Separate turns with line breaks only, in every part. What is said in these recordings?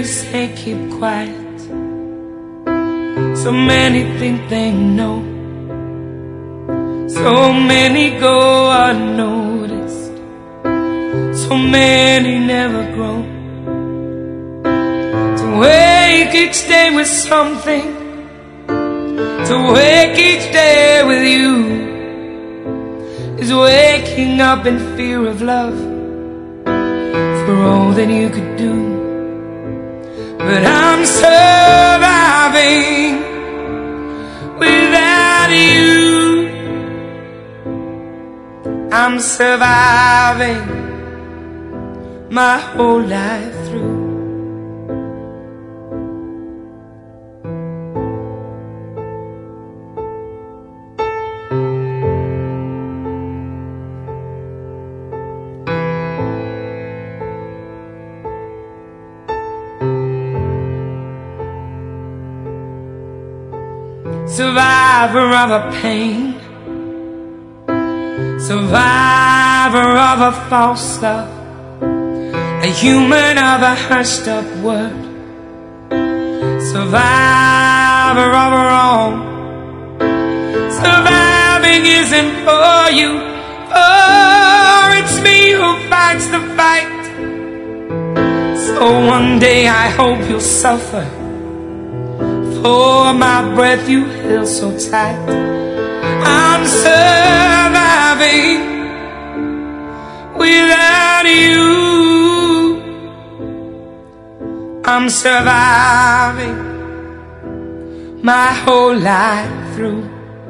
many say keep quiet. So many think they know. So many go unnoticed. So many never grow. To wake each day with something, to wake each day with you, is waking up in fear of love for all that you could do. But I'm surviving without you. I'm surviving my whole life through. Survivor of a pain, survivor of a false love, a human of a hushed up word, survivor of a wrong. Surviving isn't for you, for it's me who fights the fight. So one day I hope you'll suffer for my breath you held so tight. I'm surviving without you. I'm surviving my whole life through.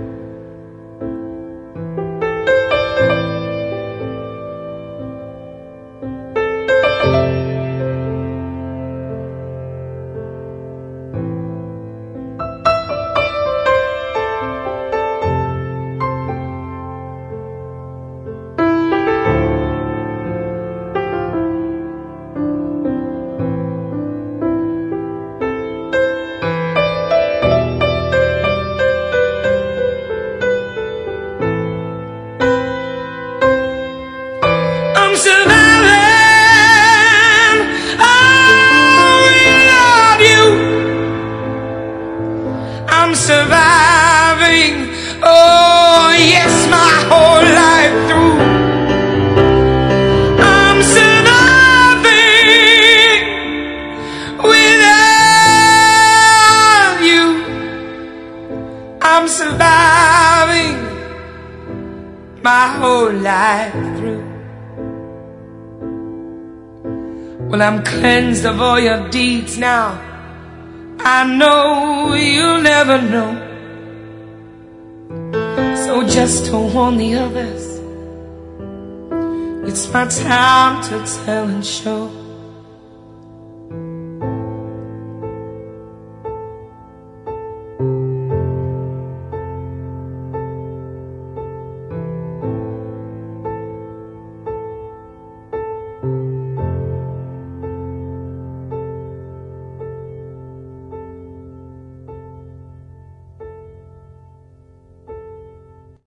I'm surviving, oh, without you. I'm surviving, oh yes, my whole life through. I'm surviving without you. I'm surviving my whole life through. Well, I'm cleansed of all your deeds now. I know you'll never know. So just to warn the others, it's my time to tell and show.